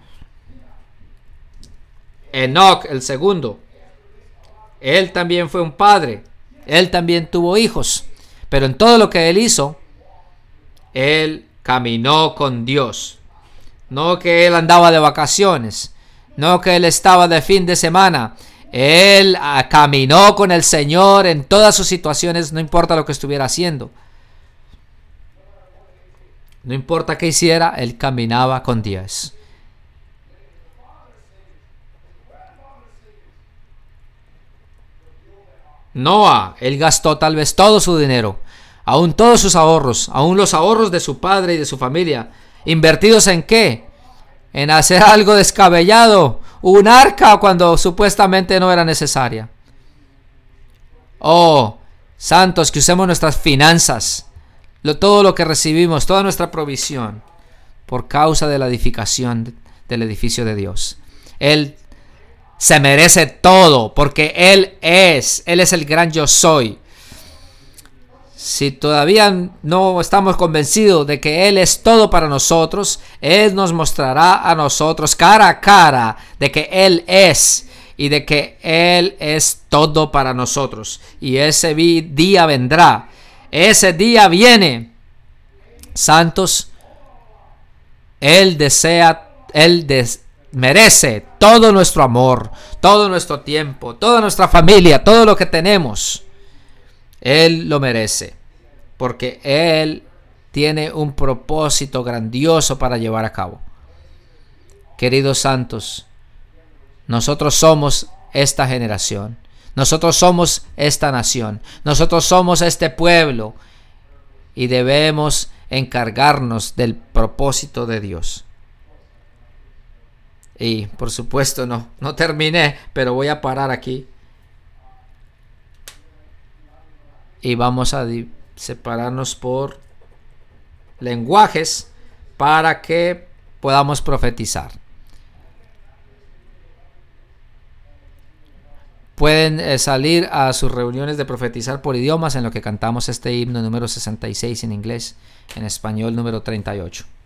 Enoc, el segundo, él también fue un padre, él también tuvo hijos, pero en todo lo que él hizo, él caminó con Dios. No que él andaba de vacaciones, no que él estaba de fin de semana. Él ah, caminó con el Señor en todas sus situaciones, no importa lo que estuviera haciendo. No importa qué hiciera, él caminaba con Dios. Noah, él gastó tal vez todo su dinero, aún todos sus ahorros, aún los ahorros de su padre y de su familia. ¿Invertidos en qué? En hacer algo descabellado, un arca cuando supuestamente no era necesaria. Oh, santos, que usemos nuestras finanzas, lo, todo lo que recibimos, toda nuestra provisión, por causa de la edificación del edificio de Dios. Él se merece todo, porque Él es, Él es el gran yo soy. Si todavía no estamos convencidos de que Él es todo para nosotros, Él nos mostrará a nosotros cara a cara de que Él es y de que Él es todo para nosotros. Y ese día vendrá, ese día viene. Santos, Él desea, Él des, merece todo nuestro amor, todo nuestro tiempo, toda nuestra familia, todo lo que tenemos. Él lo merece, porque Él tiene un propósito grandioso para llevar a cabo. Queridos santos, nosotros somos esta generación, nosotros somos esta nación, nosotros somos este pueblo, y debemos encargarnos del propósito de Dios. Y por supuesto no, no terminé, pero voy a parar aquí. Y vamos a separarnos por lenguajes para que podamos profetizar. Pueden eh, salir a sus reuniones de profetizar por idiomas, en lo que cantamos este himno número sesenta y seis en inglés, en español número treinta y ocho.